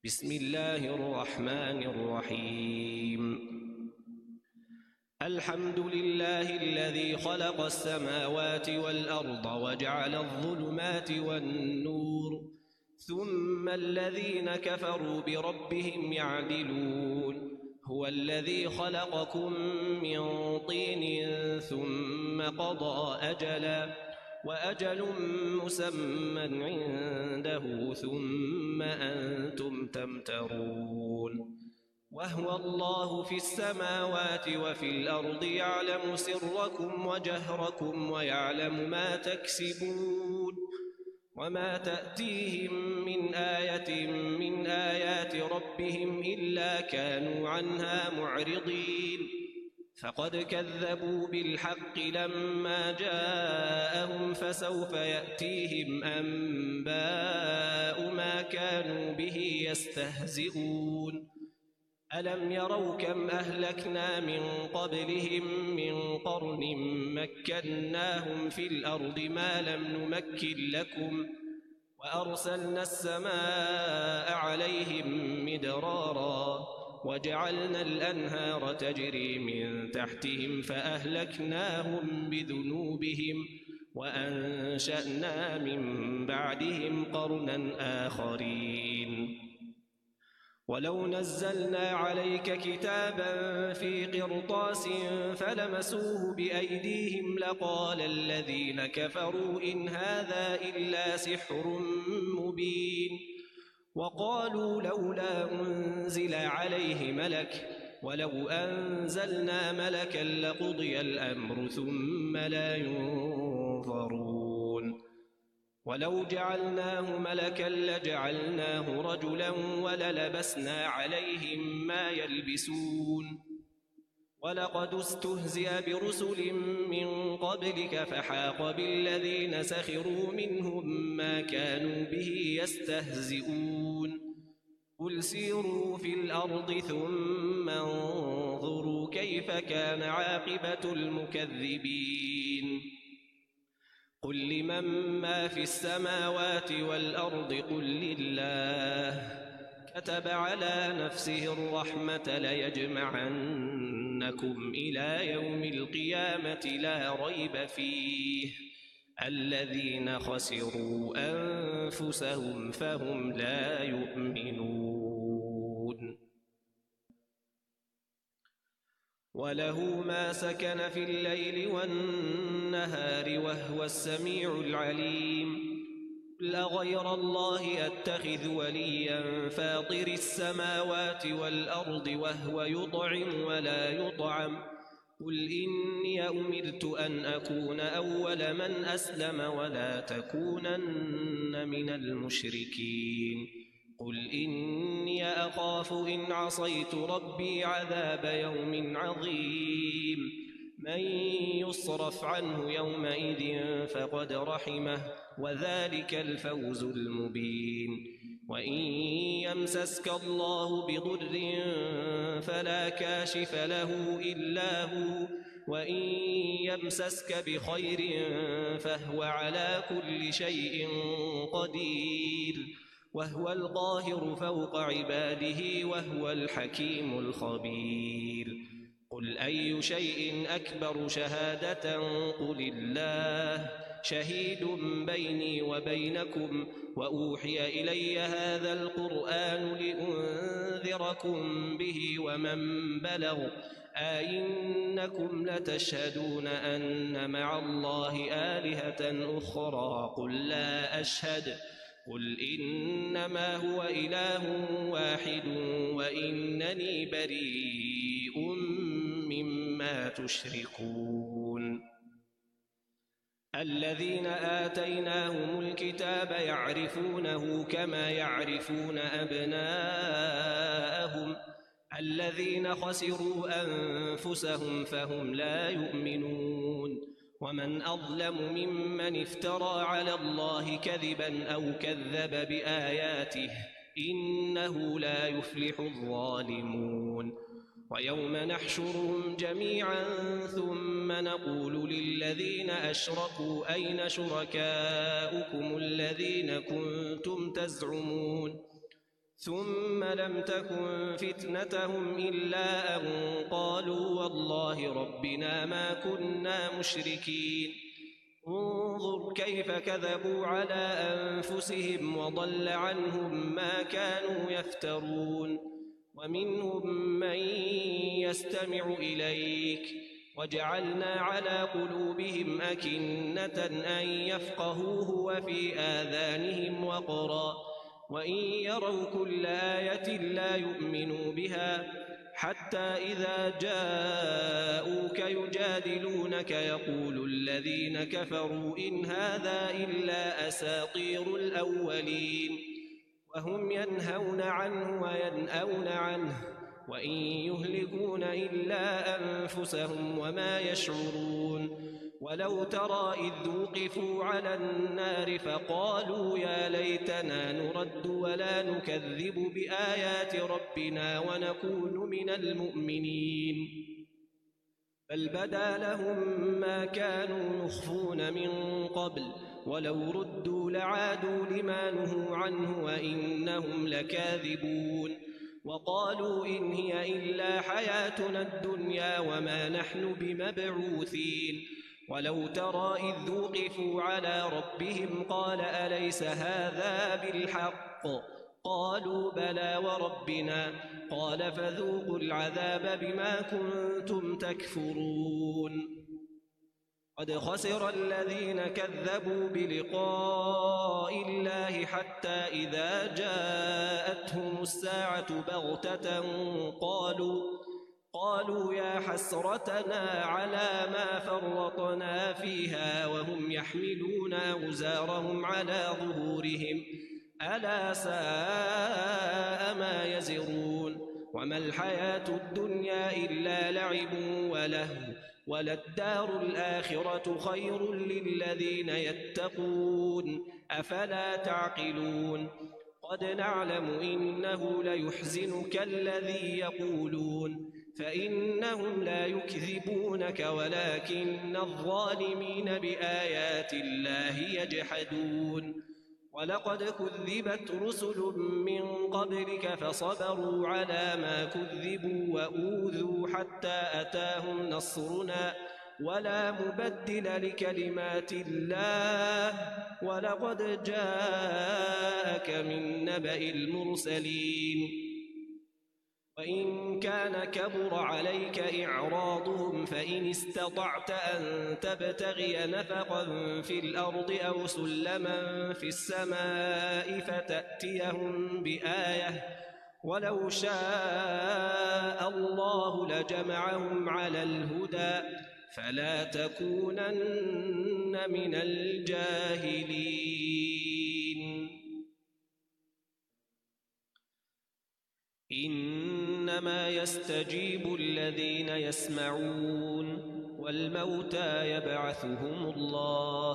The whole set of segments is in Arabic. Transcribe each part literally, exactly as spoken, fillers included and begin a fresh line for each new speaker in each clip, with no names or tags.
بسم الله الرحمن الرحيم الحمد لله الذي خلق السماوات والأرض وجعل الظلمات والنور ثم الذين كفروا بربهم يعدلون هو الذي خلقكم من طين ثم قضى أجلا وأجل مسمى عنده ثم أنتم تمترون وهو الله في السماوات وفي الأرض يعلم سركم وجهركم ويعلم ما تكسبون وما تأتيهم من آية من آيات ربهم إلا كانوا عنها معرضين فقد كذبوا بالحق لما جاءهم فسوف يأتيهم أنباء ما كانوا به يستهزئون ألم يروا كم أهلكنا من قبلهم من قرن مكناهم في الأرض ما لم نمكن لكم وأرسلنا السماء عليهم مدرارا وجعلنا الأنهار تجري من تحتهم فأهلكناهم بذنوبهم وأنشأنا من بعدهم قرنا آخرين ولو نزلنا عليك كتابا في قرطاس فلمسوه بأيديهم لقال الذين كفروا إن هذا إلا سحر مبين وقالوا لولا أنزل عليه ملك ولو أنزلنا ملكا لقضي الأمر ثم لا ينظرون ولو جعلناه ملكا لجعلناه رجلا وللبسنا عليهم ما يلبسون ولقد استهزئ برسل من قبلك فحاق بالذين سخروا منهم ما كانوا به يستهزئون قل سيروا في الأرض ثم انظروا كيف كان عاقبة المكذبين قل لمن ما في السماوات والأرض قل لله كتب على نفسه الرحمة ليجمعنكم إلى يوم القيامة لا ريب فيه الذين خسروا أنفسهم فهم لا يؤمنون وله ما سكن في الليل والنهار وهو السميع العليم قل أغير الله أتخذ وليا فاطر السماوات والأرض وهو يطعم ولا يطعم قل إني أمرت أن أكون أول من أسلم ولا تكونن من المشركين قل إني أخاف إن عصيت ربي عذاب يوم عظيم من يصرف عنه يومئذ فقد رحمه وذلك الفوز المبين وإن يمسسك الله بضر فلا كاشف له إلا هو وإن يمسسك بخير فهو على كل شيء قدير وهو القاهر فوق عباده وهو الحكيم الخبير قل أي شيء أكبر شهادة قل الله شهيد بيني وبينكم وأوحي إلي هذا القرآن لأنذركم به ومن بلغ أئنكم لتشهدون أن مع الله آلهة أخرى قل لا أشهد قل إنما هو إله واحد وإنني بريء مما تشركون الذين آتيناهم الكتاب يعرفونه كما يعرفون أبناءهم الذين خسروا أنفسهم فهم لا يؤمنون ومن أظلم ممن افترى على الله كذبا أو كذب بآياته إنه لا يفلح الظالمون ويوم نحشرهم جميعا ثم نقول للذين أشركوا أين شركاؤكم الذين كنتم تزعمون ثم لم تكن فتنتهم إلا أن قالوا والله ربنا ما كنا مشركين انظر كيف كذبوا على أنفسهم وضل عنهم ما كانوا يفترون ومنهم من يستمع إليك وجعلنا على قلوبهم أكنة أن يفقهوه وفي آذانهم وقرا وإن يروا كل آية لا يؤمنوا بها حتى إذا جاءوك يجادلونك يقول الذين كفروا إن هذا إلا أساطير الأولين وهم ينهون عنه وينأون عنه وإن يهلكون إلا أنفسهم وما يشعرون ولو ترى إذ وقفوا على النار فقالوا يا ليتنا نرد ولا نكذب بآيات ربنا ونكون من المؤمنين بل بدا لهم ما كانوا يخفون من قبل ولو ردوا لعادوا لما نهوا عنه وإنهم لكاذبون وقالوا إن هي إلا حياتنا الدنيا وما نحن بمبعوثين ولو ترى إذ وقفوا على ربهم قال أليس هذا بالحق قالوا بلى وربنا قال فذوقوا العذاب بما كنتم تكفرون قد خسر الذين كذبوا بلقاء الله حتى إذا جاءتهم الساعة بغتة قالوا قالوا يا حسرتنا على ما فرطنا فيها وهم يحملون أوزارهم على ظهورهم ألا ساء ما يزرون وما الحياة الدنيا إلا لعب ولهو وللدار الآخرة خير للذين يتقون أفلا تعقلون قد نعلم إنه ليحزنك الذي يقولون فإنهم لا يكذبونك ولكن الظالمين بآيات الله يجحدون ولقد كذبت رسل من قبلك فصبروا على ما كذبوا وأوذوا حتى أتاهم نصرنا ولا مبدل لكلمات الله ولقد جاءك من نبأ المرسلين وإن كان كبر عليك إعراضهم فإن استطعت أن تبتغي نفقا في الأرض أو سلما في السماء فتأتيهم بآية ولو شاء الله لجمعهم على الهدى فلا تكونن من الجاهلين إنما يستجيب الذين يسمعون والموتى يبعثهم الله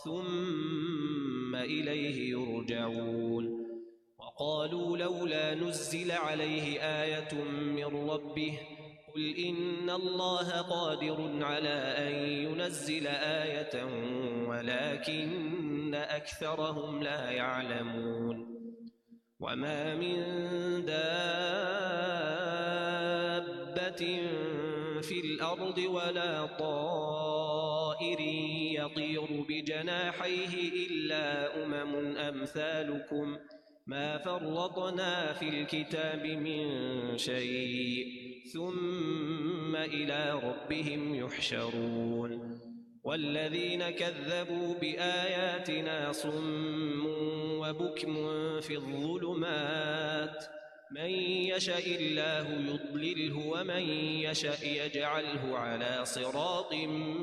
ثم إليه يرجعون وقالوا لولا نزل عليه آية من ربه قل إن الله قادر على أن ينزل آية ولكن أكثرهم لا يعلمون وما من دابة في الأرض ولا طائر يطير بجناحيه إلا أمم أمثالكم ما فرطنا في الكتاب من شيء ثم إلى ربهم يحشرون والذين كذبوا بآياتنا صم وبكم في الظلمات من يشاء الله يضلله ومن يشاء يجعله على صراط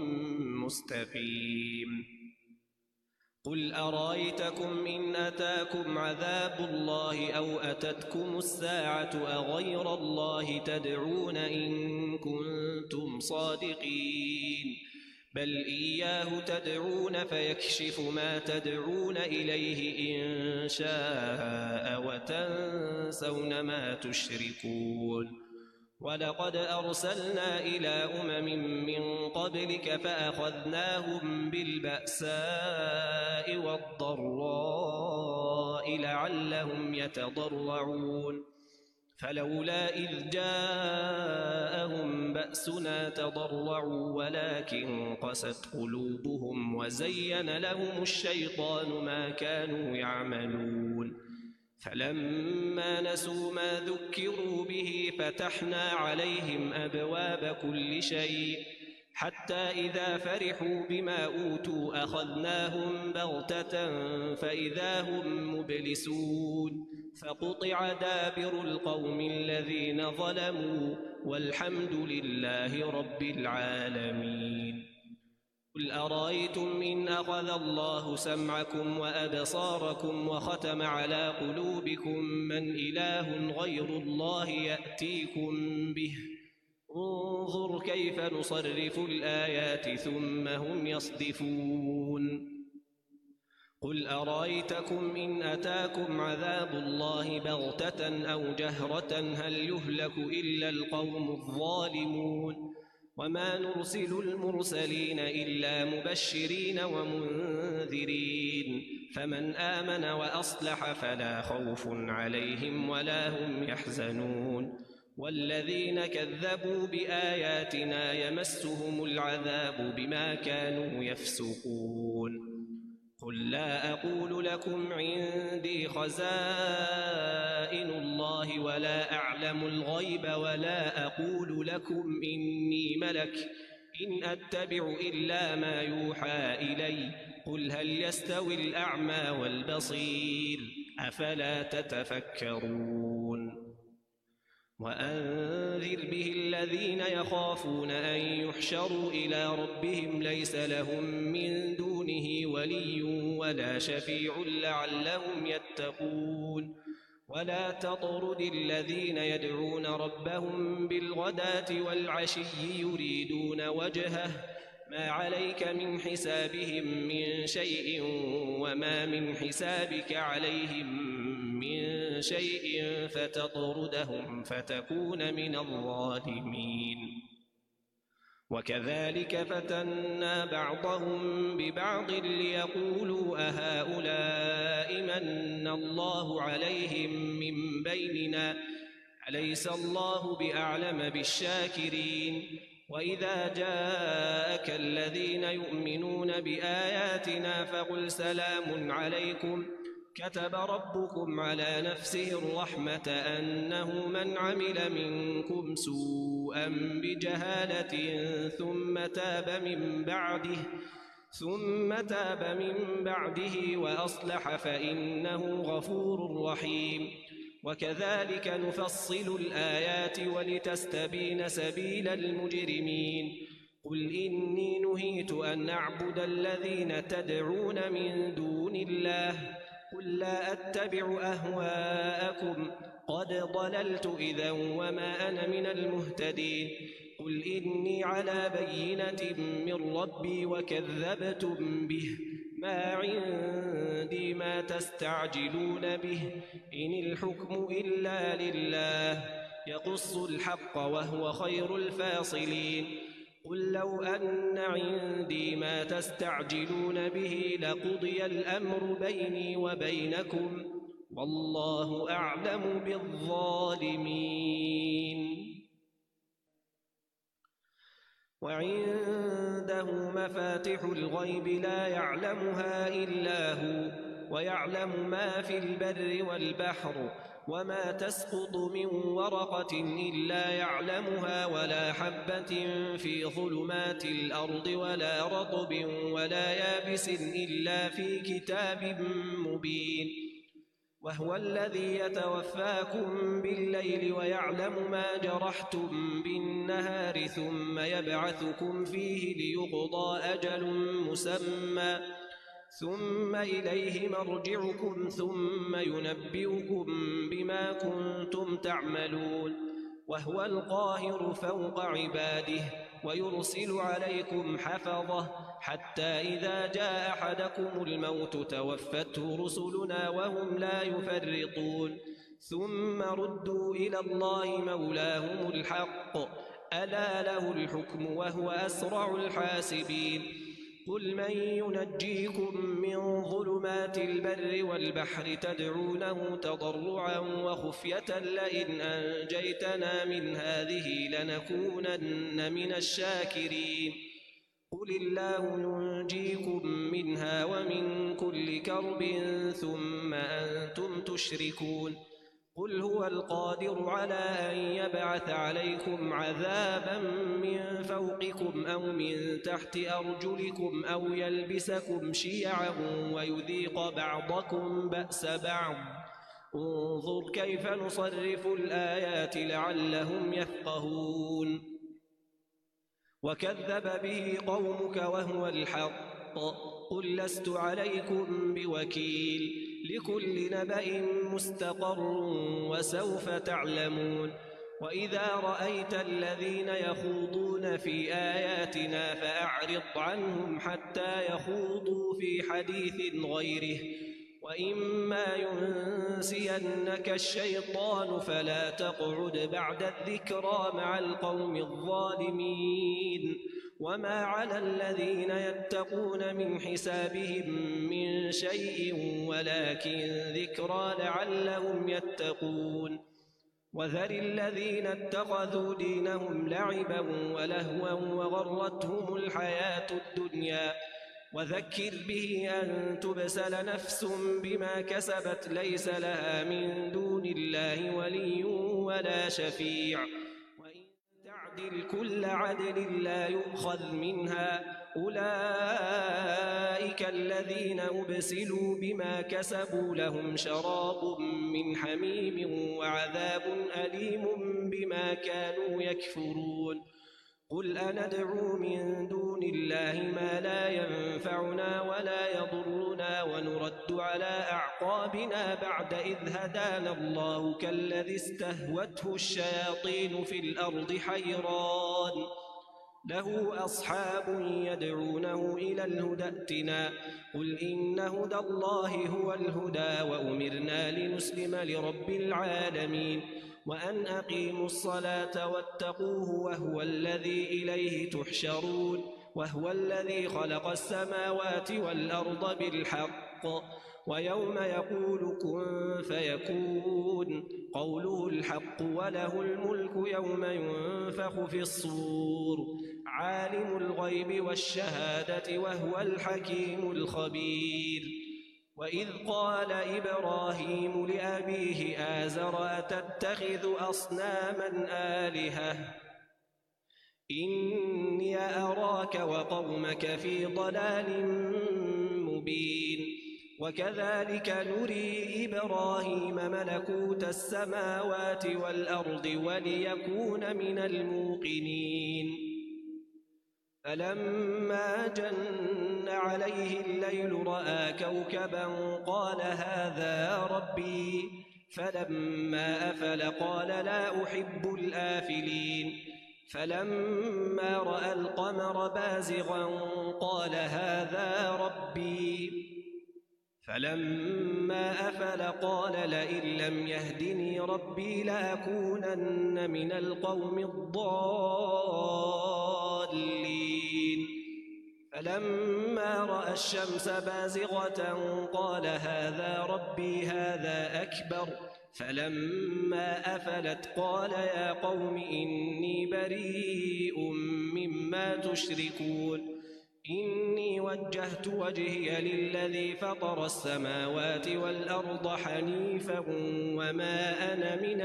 مستقيم قل أرأيتكم إن أتاكم عذاب الله أو أتتكم الساعة أغير الله تدعون إن كنتم صادقين بل إياه تدعون فيكشف ما تدعون إليه إن شاء وتنسون ما تشركون ولقد أرسلنا إلى أمم من قبلك فأخذناهم بالبأساء والضراء ولعلهم يتضرعون فلولا إذ جاءهم بأسنا تضرعوا ولكن قست قلوبهم وزين لهم الشيطان ما كانوا يعملون فلما نسوا ما ذكروا به فتحنا عليهم أبواب كل شيء حتى إذا فرحوا بما أوتوا أخذناهم بغتة فإذا هم مبلسون فقطع دابر القوم الذين ظلموا والحمد لله رب العالمين قل أرأيتم إن أخذ الله سمعكم وأبصاركم وختم على قلوبكم من إله غير الله يأتيكم به انظر كيف نصرف الآيات ثم هم يصدفون قل أرأيتكم إن أتاكم عذاب الله بغتة أو جهرة هل يهلك إلا القوم الظالمون وما نرسل المرسلين إلا مبشرين ومنذرين فمن آمن وأصلح فلا خوف عليهم ولا هم يحزنون والذين كذبوا بآياتنا يمسهم العذاب بما كانوا يفسقون قل لا أقول لكم عندي خزائن الله ولا أعلم الغيب ولا أقول لكم إني ملك إن أتبع إلا ما يوحى إلي قل هل يستوي الأعمى والبصير أفلا تتفكرون وأنذر به الذين يخافون أن يحشروا إلى ربهم ليس لهم من دونه ولي ولا شفيع لعلهم يتقون ولا تطرد الذين يدعون ربهم بالغداة والعشي يريدون وجهه ما عليك من حسابهم من شيء وما من حسابك عليهم من شيء فتطردهم فتكون من الظالمين وكذلك فتنا بعضهم ببعض ليقولوا أهؤلاء من الله عليهم من بيننا أليس الله بأعلم بالشاكرين وإذا جاءك الذين يؤمنون بآياتنا فقل سلام عليكم كتب ربكم على نفسه الرحمة أنه من عمل منكم سوءا بجهالة ثم تاب من بعده ثم تاب من بعده وأصلح فإنه غفور رحيم وكذلك نفصل الآيات ولتستبين سبيل المجرمين قل إني نهيت أن أعبد الذين تدعون من دون الله قل لا أتبع أهواءكم قد ضللت إذا وما أنا من المهتدين قل إني على بينة من ربي وكذبتم به ما عندي ما تستعجلون به إن الحكم إلا لله يقص الحق وهو خير الفاصلين قل لو أن عندي ما تستعجلون به لقضي الأمر بيني وبينكم والله أعلم بالظالمين وعنده مفاتح الغيب لا يعلمها إلا هو ويعلم ما في البر والبحر وما تسقط من ورقة إلا يعلمها ولا حبة في ظلمات الأرض ولا رطب ولا يابس إلا في كتاب مبين وهو الذي يتوفاكم بالليل ويعلم ما جرحتم بالنهار ثم يبعثكم فيه ليقضى أجل مسمى ثم إليه مرجعكم ثم ينبئكم بما كنتم تعملون وهو القاهر فوق عباده ويرسل عليكم حفظه حتى إذا جاء أحدكم الموت توفته رسلنا وهم لا يفرطون ثم ردوا إلى الله مولاهم الحق ألا له الحكم وهو أسرع الحاسبين قل من ينجيكم من ظلمات البر والبحر تدعونه تضرعا وخفية لئن أنجيتنا من هذه لنكونن من الشاكرين قل الله ينجيكم منها ومن كل كرب ثم أنتم تشركون قل هو القادر على أن يبعث عليكم عذابا من فوقكم أو من تحت أرجلكم أو يلبسكم شيعا ويذيق بعضكم بأس بعض انظر كيف نصرف الآيات لعلهم يفقهون وكذب به قومك وهو الحق قل لست عليكم بوكيل لكل نبأ مستقر وسوف تعلمون وإذا رأيت الذين يخوضون في آياتنا فأعرض عنهم حتى يخوضوا في حديث غيره وإما ينسينك الشيطان فلا تقعد بعد الذكرى مع القوم الظالمين وما على الذين يتقون من حسابهم من شيء ولكن ذكرى لعلهم يتقون وذر الذين اتخذوا دينهم لعبا ولهوا وغرتهم الحياة الدنيا وذكر به أن تبسل نفس بما كسبت ليس لها من دون الله ولي ولا شفيع وإن تعدل كل عدل لا يؤخذ منها أولئك الذين أبسلوا بما كسبوا لهم شراب من حميم وعذاب أليم بما كانوا يكفرون قل أندعو من دون الله ما لا ينفعنا ولا يضرنا ونرد على أعقابنا بعد إذ هدانا الله كالذي استهوته الشياطين في الأرض حيران له أصحاب يدعونه إلى الهدى ائتنا قل إن هدى الله هو الهدى وأمرنا لنسلم لرب العالمين وأن أقيموا الصلاة واتقوه وهو الذي إليه تحشرون وهو الذي خلق السماوات والأرض بالحق ويوم يقول كن فيكون قوله الحق وله الملك يوم ينفخ في الصور عالم الغيب والشهادة وهو الحكيم الخبير وإذ قال إبراهيم لأبيه آزر أتتخذ أصناما آلهة إني أراك وقومك في ضلال مبين وكذلك نري إبراهيم ملكوت السماوات والأرض وليكون من الموقنين فلما جن عليه الليل رأى كوكبا قال هذا ربي فلما أفل قال لا أحب الآفلين فلما رأى القمر بازغا قال هذا ربي فلما أفل قال لئن لم يهدني ربي لأكونن من القوم الضالين فلما رأى الشمس بازغة قال هذا ربي هذا أكبر فلما أفلت قال يا قوم إني بريء مما تشركون إني وجهت وجهي للذي فطر السماوات والأرض حنيفا وما أنا من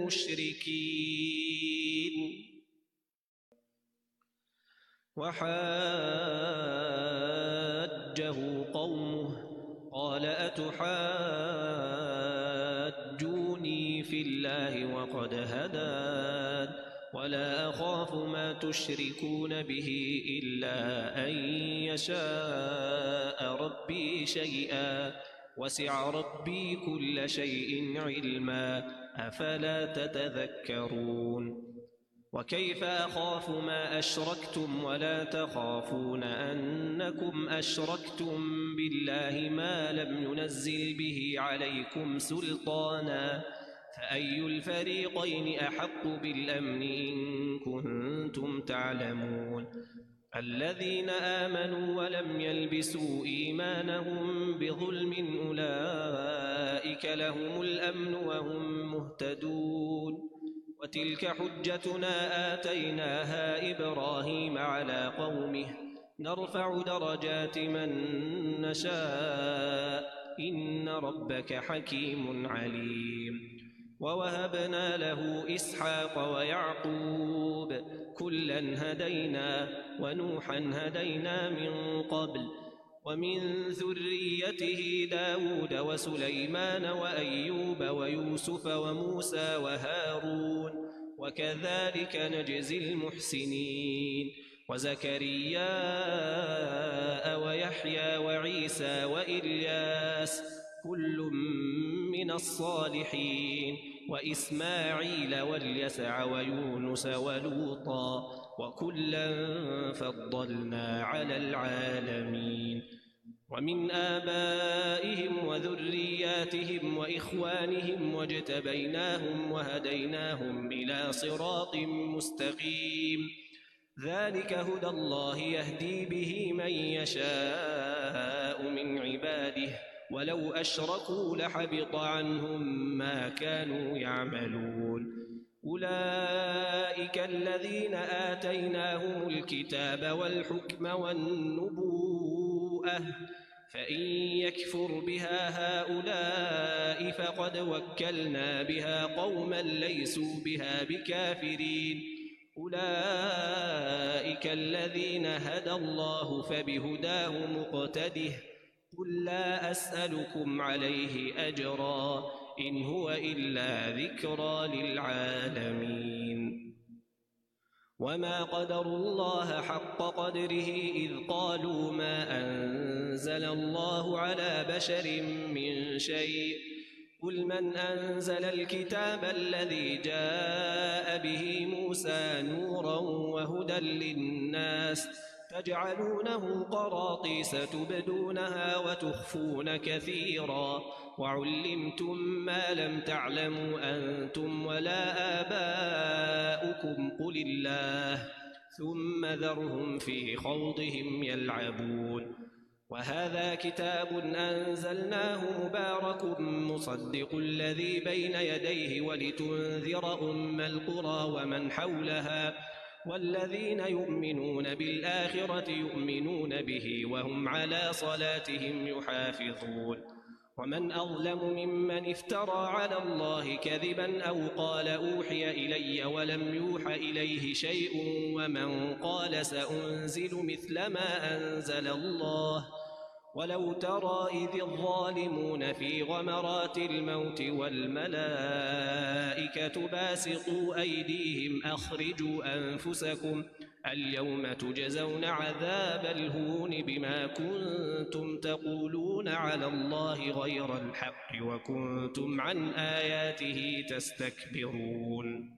المشركين وحاجه قومه قال أتحاجوني في الله وقد هدان ولا أخاف ما تشركون به إلا أن يشاء ربي شيئا وسع ربي كل شيء علما أفلا تتذكرون وكيف أخاف ما أشركتم ولا تخافون أنكم أشركتم بالله ما لم ينزل به عليكم سلطانا فأي الفريقين أحق بالأمن إن كنتم تعلمون الذين آمنوا ولم يلبسوا إيمانهم بظلم أولئك لهم الأمن وهم مهتدون وتلك حجتنا آتيناها إبراهيم على قومه نرفع درجات من نشاء إن ربك حكيم عليم ووهبنا له إسحاق ويعقوب كلا هدينا ونوحا هدينا من قبل ومن ذريته داود وسليمان وأيوب ويوسف وموسى وهارون وكذلك نجزي المحسنين وزكريا ويحيى وعيسى وإلياس كل من الصالحين وإسماعيل واليسع ويونس ولوطا وكلا فضلنا على العالمين ومن آبائهم وذرياتهم وإخوانهم واجتبيناهم وهديناهم إلى صراط مستقيم ذلك هدى الله يهدي به من يشاء من عباده ولو أشركوا لحبط عنهم ما كانوا يعملون أولئك الذين آتيناهم الكتاب والحكم والنبوءة فإن يكفر بها هؤلاء فقد وكلنا بها قوما ليسوا بها بكافرين أولئك الذين هدى الله فبهداه مقتده قل لا أسألكم عليه أجرا إن هو إلا ذكرى للعالمين وما قدروا الله حق قدره إذ قالوا ما أنزل الله على بشر من شيء قل من أنزل الكتاب الذي جاء به موسى نورا وهدى للناس تجعلونه قراطيس تبدونها وتخفون كثيرا وعلمتم ما لم تعلموا أنتم ولا آباؤكم قل الله ثم ذرهم في خوضهم يلعبون وهذا كتاب أنزلناه مبارك مصدق الذي بين يديه ولتنذر أم القرى ومن حولها والذين يؤمنون بالآخرة يؤمنون به وهم على صلاتهم يحافظون ومن أظلم ممن افترى على الله كذبا أو قال أوحي إلي ولم يوح إليه شيء ومن قال سأنزل مثل ما أنزل الله ولو ترى إذ الظالمون في غمرات الموت والملائكة باسطوا أيديهم أخرجوا أنفسكم اليوم تجزون عذاب الهون بما كنتم تقولون على الله غير الحق وكنتم عن آياته تستكبرون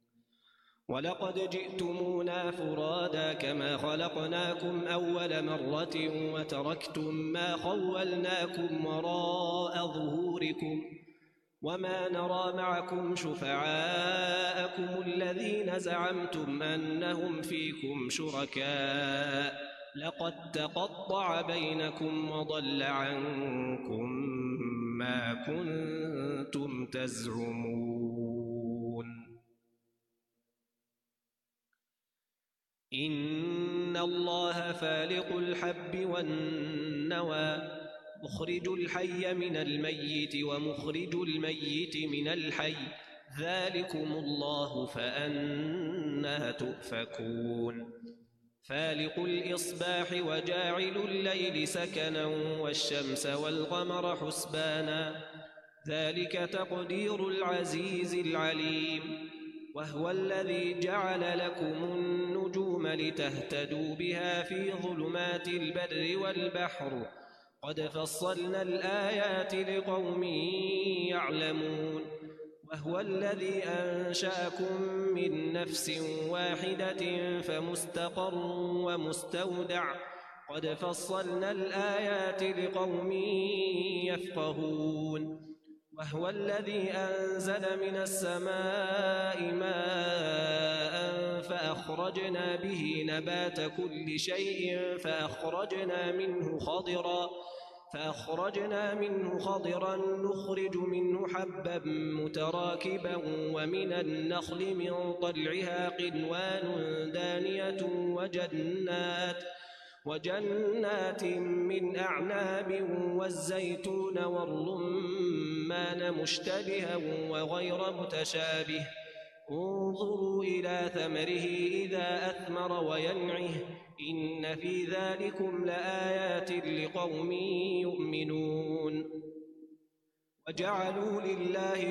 ولقد جئتمونا فرادا كما خلقناكم أول مرة وتركتم ما خولناكم وراء ظهوركم وما نرى معكم شفعاءكم الذين زعمتم أنهم فيكم شركاء لقد تقطع بينكم وضل عنكم ما كنتم تزعمون إن الله فالق الحب والنوى مخرج الحي من الميت ومخرج الميت من الحي ذلكم الله فأنى تؤفكون فالق الإصباح وجاعل الليل سكنا والشمس والقمر حسبانا ذلك تقدير العزيز العليم وهو الذي جعل لكم النجوم لتهتدوا بها في ظلمات البر والبحر قد فصلنا الآيات لقوم يعلمون وهو الذي أنشأكم من نفس واحدة فمستقر ومستودع قد فصلنا الآيات لقوم يفقهون وهو الذي أنزل من السماء ماء فأخرج فأخرجنا به نبات كل شيء فأخرجنا منه خضرا فأخرجنا منه خضرا نخرج منه حبا متراكبا ومن النخل من طلعها قنوان دانية وجنات وجنات من أعناب والزيتون والرمان مشتبها وغير متشابه انظروا إلى ثمره إذا أثمر وينعه إن في ذلكم لآيات لقوم يؤمنون وجعلوا لله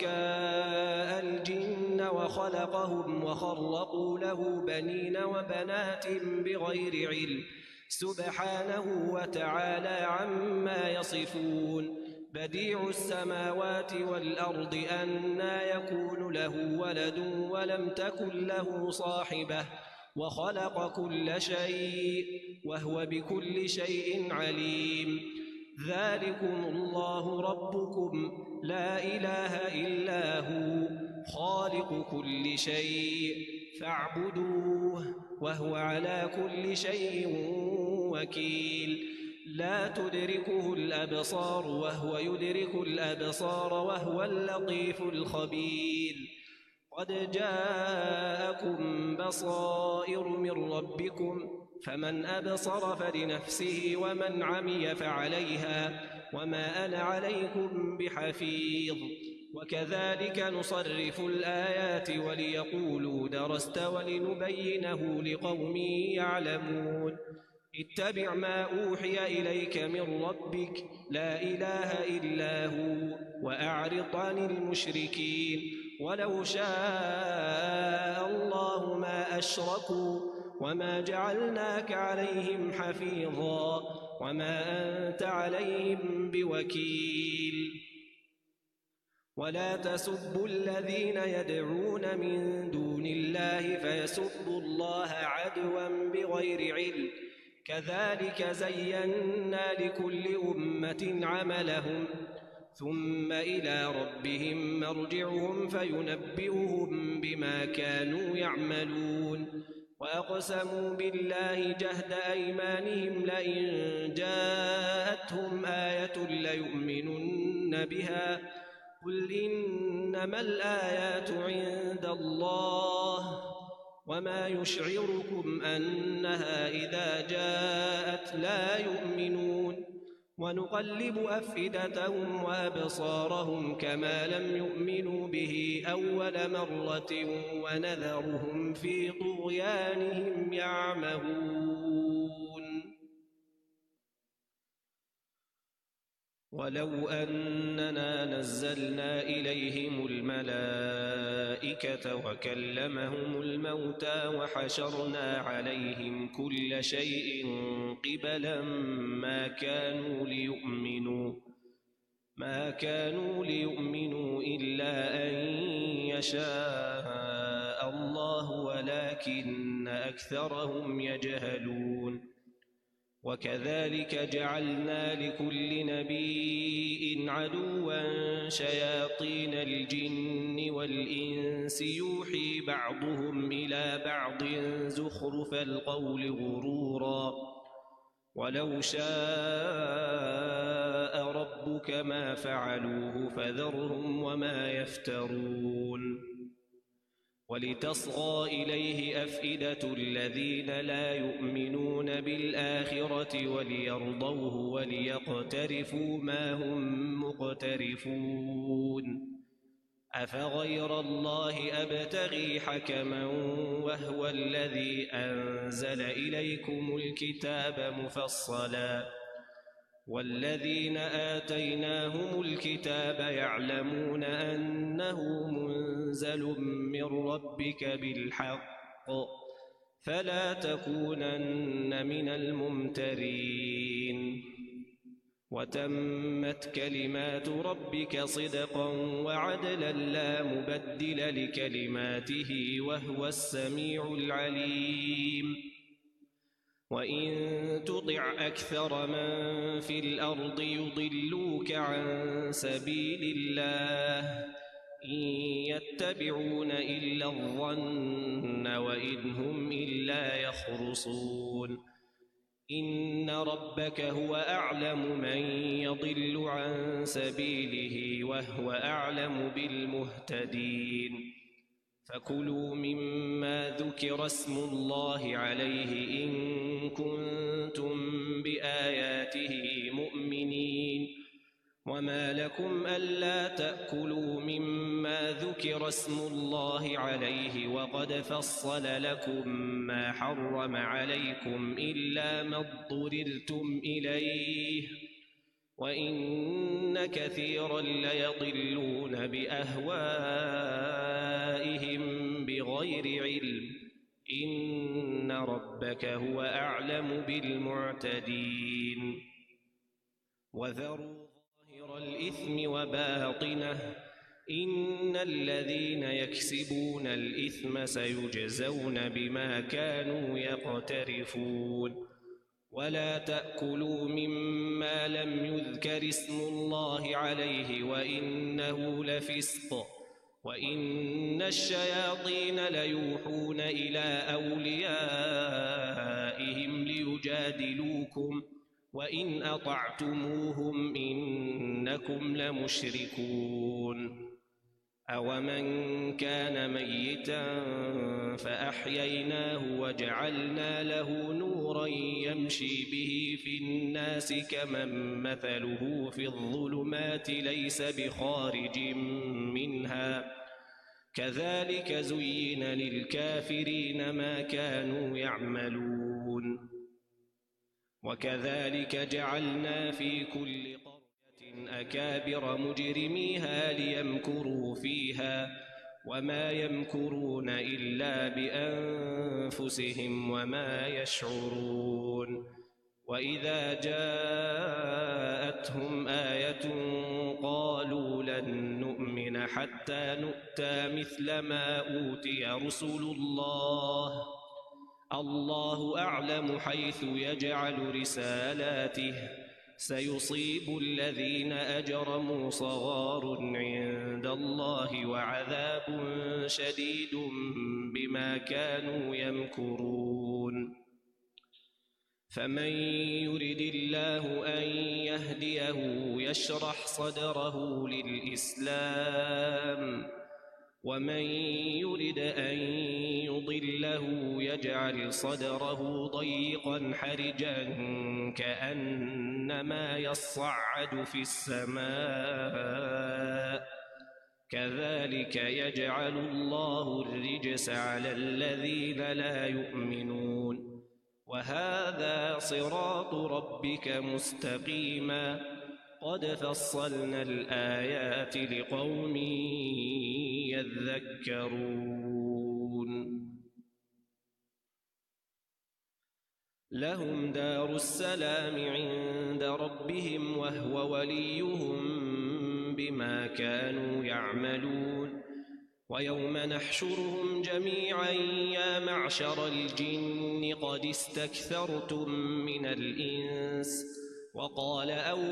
شركاء الجن وخلقهم وخرقوا له بنين وبنات بغير علم سبحانه وتعالى عما يصفون بديع السماوات والأرض أنى يكون له ولد ولم تكن له صاحبة وخلق كل شيء وهو بكل شيء عليم ذلكم الله ربكم لا إله إلا هو خالق كل شيء فاعبدوه وهو على كل شيء وكيل لا تدركه الأبصار وهو يدرك الأبصار وهو اللطيف الخبير قد جاءكم بصائر من ربكم فمن أبصر فلنفسه ومن عمي فعليها وما أنا عليكم بحفيظ وكذلك نصرف الآيات وليقولوا درست ولنبينه لقوم يعلمون اتبع ما أوحي إليك من ربك لا إله إلا هو وأعرض عن المشركين ولو شاء الله ما أشركوا وما جعلناك عليهم حفيظا وما أنت عليهم بوكيل ولا تسبوا الذين يدعون من دون الله فيسبوا الله عدوا بغير علم كذلك زينا لكل أمة عملهم ثم إلى ربهم مرجعهم فينبئهم بما كانوا يعملون وأقسموا بالله جهد أيمانهم لئن جاءتهم آية ليؤمنن بها قل إنما الآيات عند الله وما يشعركم أنها إذا جاءت لا يؤمنون ونقلب أفئدتهم وأبصارهم كما لم يؤمنوا به أول مرة ونذرهم في طغيانهم يعمهون ولو أننا نزلنا إليهم الملائكة وكلمهم الموتى وحشرنا عليهم كل شيء قبلا ما كانوا ليؤمنوا ما كانوا ليؤمنوا إلا أن يشاء الله ولكن أكثرهم يجهلون وكذلك جعلنا لكل نبي عدوا شياطين الجن والإنس يوحي بعضهم إلى بعض زخرف القول غرورا ولو شاء ربك ما فعلوه فذرهم وما يفترون ولتصغى إليه أفئدة الذين لا يؤمنون بالآخرة وليرضوه وليقترفوا ما هم مقترفون أفغير الله أبتغي حكما وهو الذي أنزل إليكم الكتاب مفصلا والذين آتيناهم الكتاب يعلمون أنه منزل من ربك بالحق فلا تكونن من الممترين وتمت كلمات ربك صدقا وعدلا لا مبدل لكلماته وهو السميع العليم وإن تطع أكثر من في الأرض يضلوك عن سبيل الله إن يتبعون إلا الظن وإن هم إلا يخرصون إن ربك هو أعلم من يضل عن سبيله وهو أعلم بالمهتدين فكلوا مما ذكر اسم الله عليه إن كنتم بآياته مؤمنين وما لكم ألا تأكلوا مما ذكر اسم الله عليه وقد فصل لكم ما حرم عليكم إلا ما اضطررتم إليه وإن كثيرا ليضلون بأهوائهم بغير علم إن ربك هو أعلم بالمعتدين وذروا ظاهر الإثم وباطنه إن الذين يكسبون الإثم سيجزون بما كانوا يقترفون ولا تأكلوا مما لم يذكر اسم الله عليه وإنه لفسق وإن الشياطين ليوحون إلى أوليائهم ليجادلوكم وإن أطعتموهم إنكم لمشركون أومن كان ميتا فأحييناه وجعلنا له نورا يمشي به في الناس كمن مثله في الظلمات ليس بخارج منها كذلك زين للكافرين ما كانوا يعملون وكذلك جعلنا في كل قرية أكابر مجرميها ليمكروا فيها وما يمكرون إلا بأنفسهم وما يشعرون وإذا جاءتهم آية قالوا لن نؤمن حتى نؤتى مثل ما أوتي رسل الله الله أعلم حيث يجعل رسالاته سيصيب الذين أجرموا صغار عند الله وعذاب شديد بما كانوا يمكرون فمن يرد الله أن يهديه يشرح صدره للإسلام ومن يرد أن يضله يجعل صدره ضيقا حرجا كأنما يصعد في السماء كذلك يجعل الله الرجس على الذين لا يؤمنون وهذا صراط ربك مستقيما قد فصلنا الآيات لقوم يذكرون لهم دار السلام عند ربهم وهو وليهم بما كانوا يعملون ويوم نحشرهم جميعا يا معشر الجن قد استكثرتم من الإنس وقال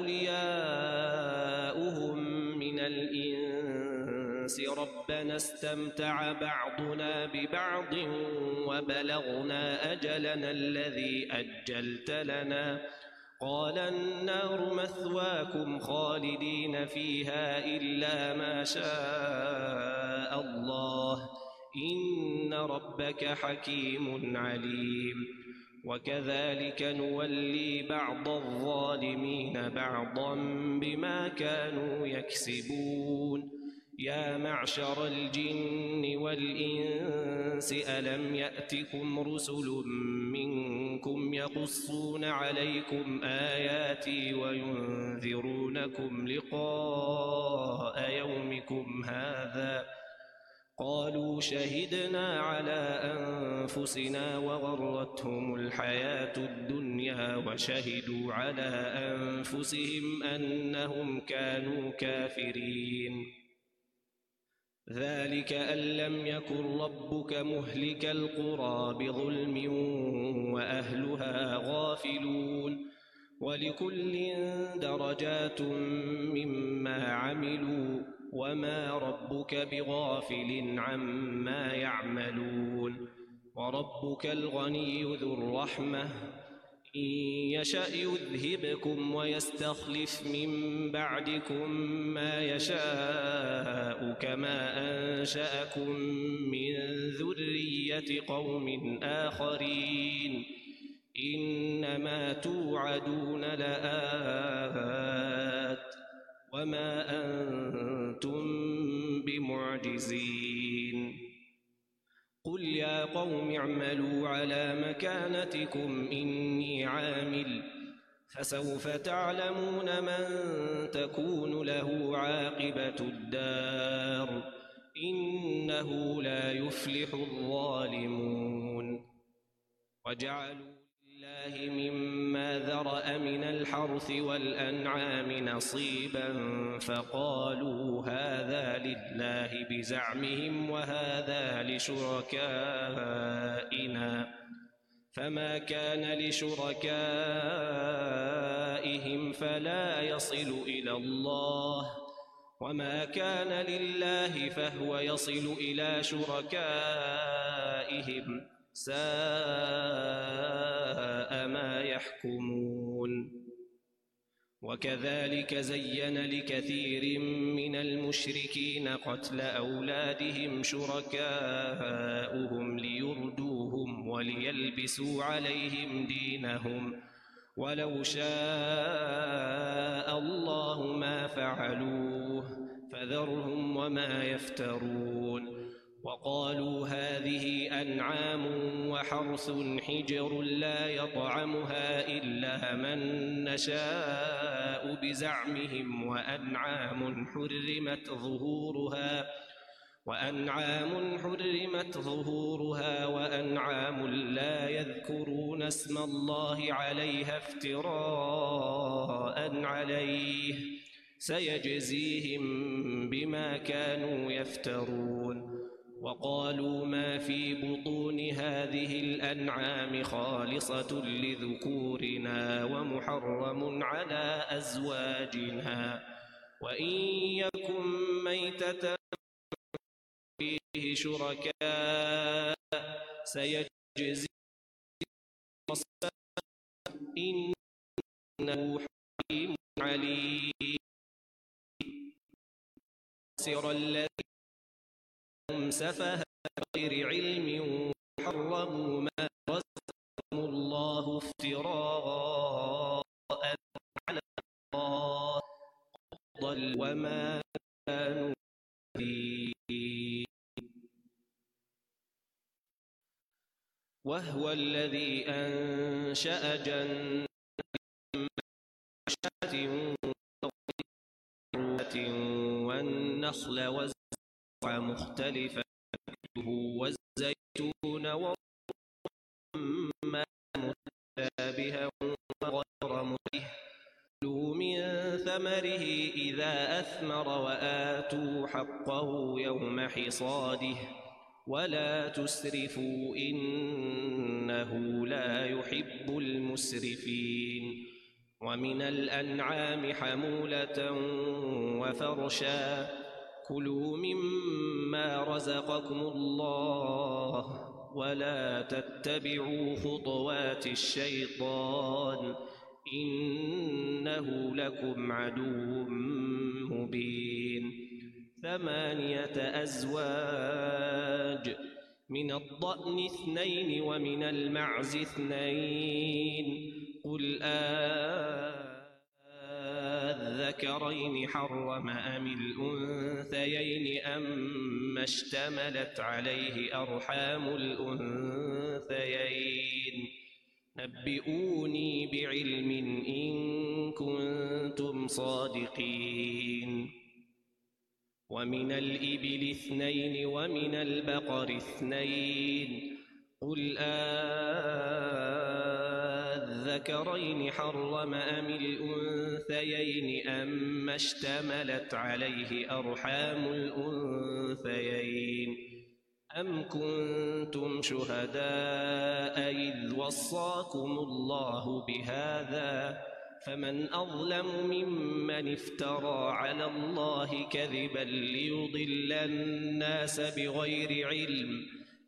أولياؤهم من الإنس ربنا استمتع بعضنا ببعض وبلغنا أجلنا الذي أجلت لنا قال النار مثواكم خالدين فيها إلا ما شاء الله إن ربك حكيم عليم وكذلك نولي بعض الظالمين بعضا بما كانوا يكسبون يا معشر الجن والإنس ألم يأتكم رسل منكم يقصون عليكم آياتي وينذرونكم لقاء يومكم هذا قالوا شهدنا على أنفسنا وغرتهم الحياة الدنيا وشهدوا على أنفسهم أنهم كانوا كافرين ذلك أن لم يكن ربك مهلك القرى بظلم وأهلها غافلون ولكل درجات مما عملوا وما ربك بغافل عما يعملون وربك الغني ذو الرحمة إن يشأ يذهبكم ويستخلف من بعدكم ما يشاء كما أنشأكم من ذرية قوم آخرين إنما توعدون لآت وما أنتم بمعجزين قل يا قوم اعملوا على مكانتكم إني عامل فسوف تعلمون من تكون له عاقبة الدار إنه لا يفلح الظالمون وجعلوا لله مما ذرأ من الحرث والأنعام نصيبا فقالوا هذا لله بزعمهم وهذا لشركائنا فما كان لشركائهم فلا يصل إلى الله وما كان لله فهو يصل إلى شركائهم ساء ما يحكمون وكذلك زين لكثير من المشركين قتل أولادهم شركاؤهم ليردوهم وليلبسوا عليهم دينهم ولو شاء الله ما فعلوه فذرهم وما يفترون وقالوا هذه أنعام وحرث حجر لا يطعمها إلا من نشاء بزعمهم وأنعام حرمت ظهورها وأنعام حرمت ظهورها وأنعام لا يذكرون اسم الله عليها افتراء عليه سيجزيهم بما كانوا يفترون وقالوا ما في بطون هذه الأنعام خالصة لذكورنا ومحرم على أزواجنا وإن يكن ميتة فيه شركاء سيجزي إنه حكيم عليم سر الذين هم سفها بغير علم وحرموا ما رزقهم الله افتراء على الله ضل وما كانوا وهو الذي أنشأ جنات والنخل والزرع مختلفا والزيتون والرمان متشابها وغير متشابه كلوا من ثمره إذا أثمر وآتوا حقه يوم حصاده ولا تسرفوا إنه لا يحب المسرفين ومن الأنعام حمولة وفرشا كلوا مما رزقكم الله ولا تتبعوا خطوات الشيطان إنه لكم عدو مبين ثمانية أزواج من الضأن اثنين ومن المعز اثنين قل أذكرين حرم أم الأنثيين أم اشتملت عليه أرحام الأنثيين نبئوني بعلم إن كنتم صادقين ومن الإبل اثنين ومن البقر اثنين قل أذكرين حرم أم الأنثيين أم اشتملت عليه أرحام الأنثيين أم كنتم شهداء إذ وصاكم الله بهذا فمن أظلم ممن افترى على الله كذبا ليضل الناس بغير علم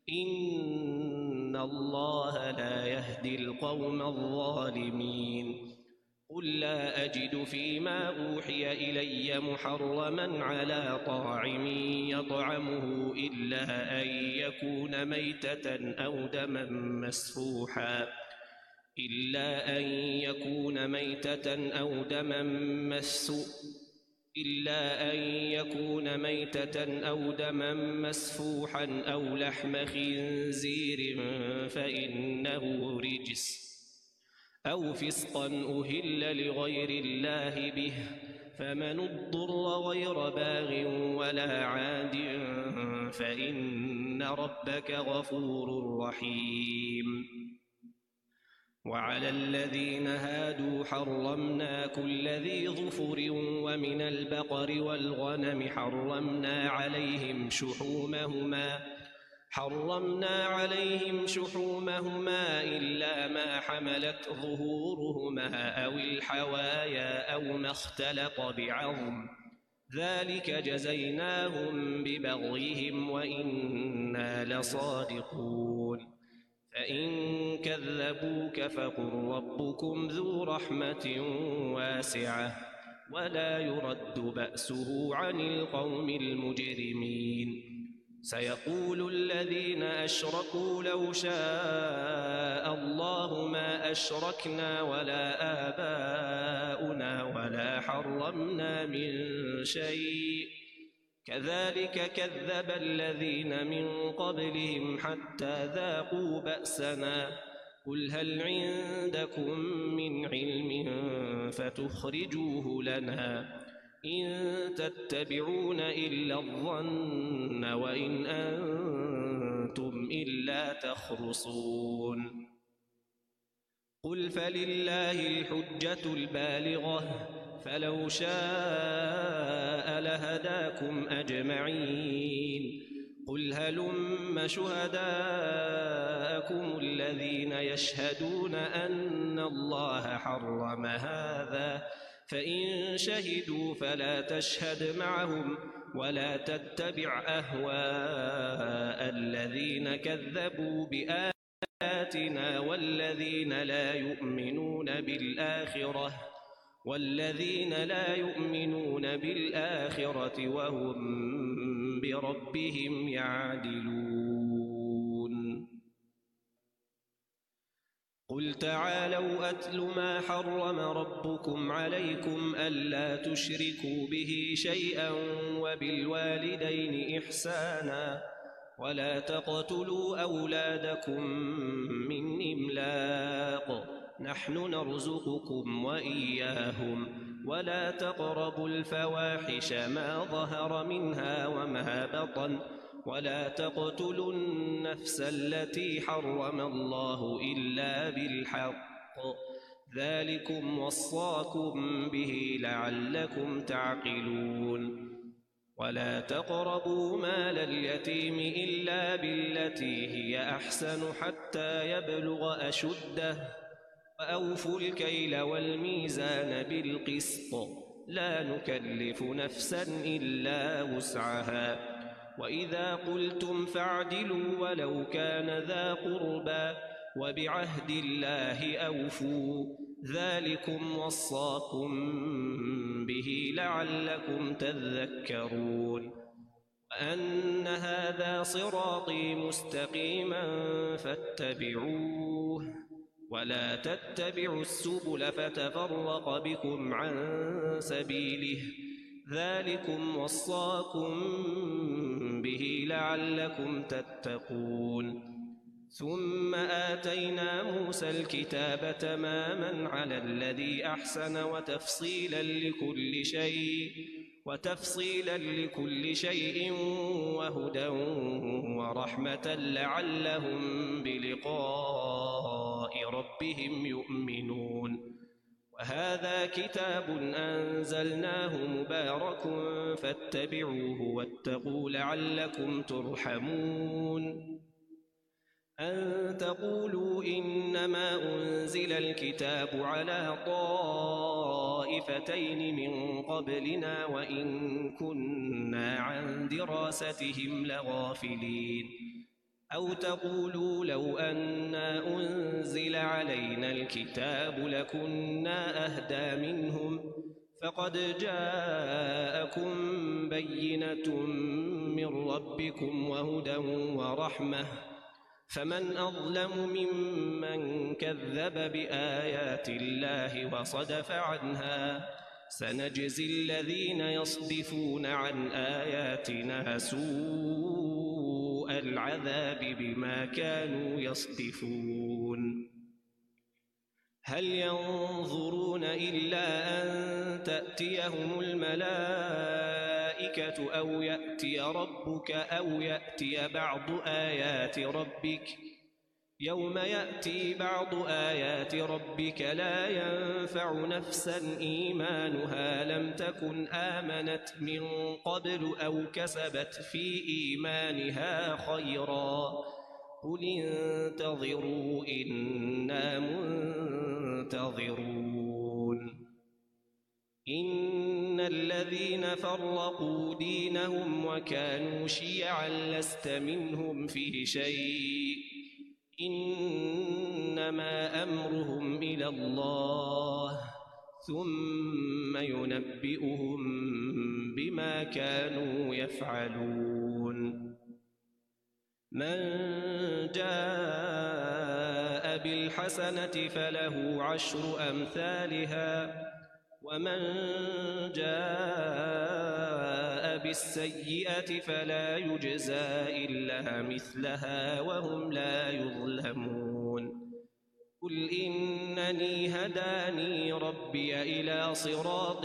إن الله لا يهدي القوم الظالمين قل لا أجد فيما أوحي إلي محرما على طاعم يطعمه إلا أن يكون ميتة أو دما مسفوحا إلا أن يكون ميتة أو دما مسفوحا إلا أن يكون ميتة أو دما مسفوحا أو لحم خنزير فإنه رجس أو فسقا أهل لغير الله به فمن اضطر غير باغ ولا عاد فإن ربك غفور رحيم وعلى الذين هادوا حرمنا كل ذي ظفر ومن البقر والغنم حرمنا عليهم شحومهما حرمنا عليهم شحومهما إلا ما حملت ظهورهما أو الحوايا أو ما اختلط بعظم ذلك جزيناهم ببغيهم وإنا لصادقون فإن كذبوك فقل ربكم ذو رحمة واسعة ولا يرد بأسه عن القوم المجرمين سيقول الذين أشركوا لو شاء الله ما أشركنا ولا آباؤنا ولا حرمنا من شيء كذلك كذب الذين من قبلهم حتى ذاقوا بأسنا قل هل عندكم من علم فتخرجوه لنا إن تتبعون إلا الظن وإن أنتم إلا تخرصون قل فلله الحجة البالغة فلو شاء لهداكم أجمعين قل هلم شهداءكم الذين يشهدون أن الله حرم هذا فإن شهدوا فلا تشهد معهم ولا تتبع أهواء الذين كذبوا بآياتنا والذين لا يؤمنون بالآخرة والذين لا يؤمنون بالآخرة وهم بربهم يعدلون قل تعالوا أتل ما حرم ربكم عليكم ألا تشركوا به شيئا وبالوالدين إحسانا ولا تقتلوا أولادكم من إملاق نحن نرزقكم وإياهم ولا تقربوا الفواحش ما ظهر منها وما بطن ولا تقتلوا النفس التي حرم الله إلا بالحق ذلكم وصاكم به لعلكم تعقلون ولا تقربوا مال اليتيم إلا بالتي هي أحسن حتى يبلغ أشده وأوفوا الكيل والميزان بالقسط لا نكلف نفسا إلا وسعها وإذا قلتم فاعدلوا ولو كان ذا قربى وبعهد الله أوفوا ذلكم وصاكم به لعلكم تذكرون وأن هذا صراطي مستقيما فاتبعوه ولا تتبعوا السبل فتفرق بكم عن سبيله ذلكم وصاكم به لعلكم تتقون ثم آتينا موسى الكتاب تماما على الذي أحسن وتفصيلا لكل شيء وتفصيلا لكل شيء وهدى ورحمة لعلهم بلقاء ربهم يؤمنون وهذا كتاب أنزلناه مبارك فاتبعوه واتقوا لعلكم ترحمون أن تقولوا إنما أنزل الكتاب على طائفتين من قبلنا وإن كنا عن دراستهم لغافلين أو تقولوا لو أنا أنزل علينا الكتاب لكنا أهدى منهم فقد جاءكم بينة من ربكم وهدى ورحمة فمن أظلم ممن كذب بآيات الله وصدف عنها سنجزي الذين يصدفون عن آياتنا سوء العذاب بما كانوا يصدفون هل ينظرون إلا أن تأتيهم الملائكة أو يأتي ربك أو يأتي بعض آيات ربك يوم يأتي بعض آيات ربك لا ينفع نفسا إيمانها لم تكن آمنت من قبل أو كسبت في إيمانها خيرا قل انتظروا إنا منتظرون إن الذين فرقوا دينهم وكانوا شيعا لست منهم في شيء إنما أمرهم إلى الله ثم ينبئهم بما كانوا يفعلون من جاء بالحسنة فله عشر أمثالها ومن جاء بالسيئة فلا يجزى إلا مثلها وهم لا يظلمون قل إنني هداني ربي إلى صراط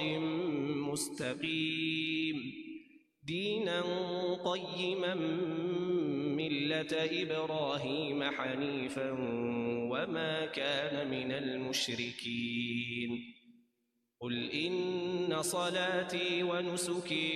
مستقيم دينا قيما ملة إبراهيم حنيفا وما كان من المشركين قل إن صلاتي ونسكي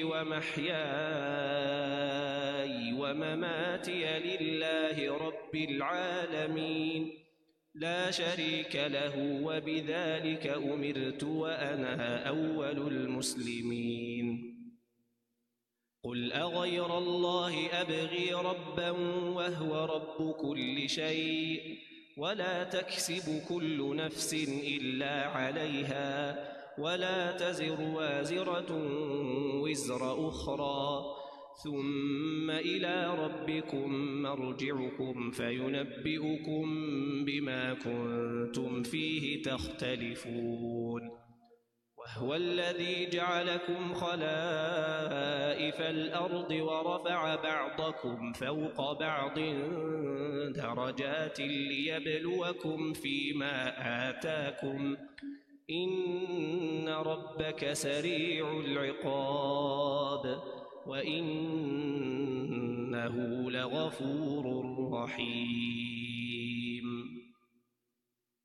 ومحياي ومماتي لله رب العالمين لا شريك له وبذلك أمرت وأنا أول المسلمين قل أغير الله أبغي ربا وهو رب كل شيء ولا تكسب كل نفس إلا عليها ولا تزر وازرة وزر أخرى ثم إلى ربكم مرجعكم فينبئكم بما كنتم فيه تختلفون وهو الذي جعلكم خلائف الأرض ورفع بعضكم فوق بعض درجات ليبلوكم فيما آتاكم إن ربك سريع العقاب وإنه لغفور رحيم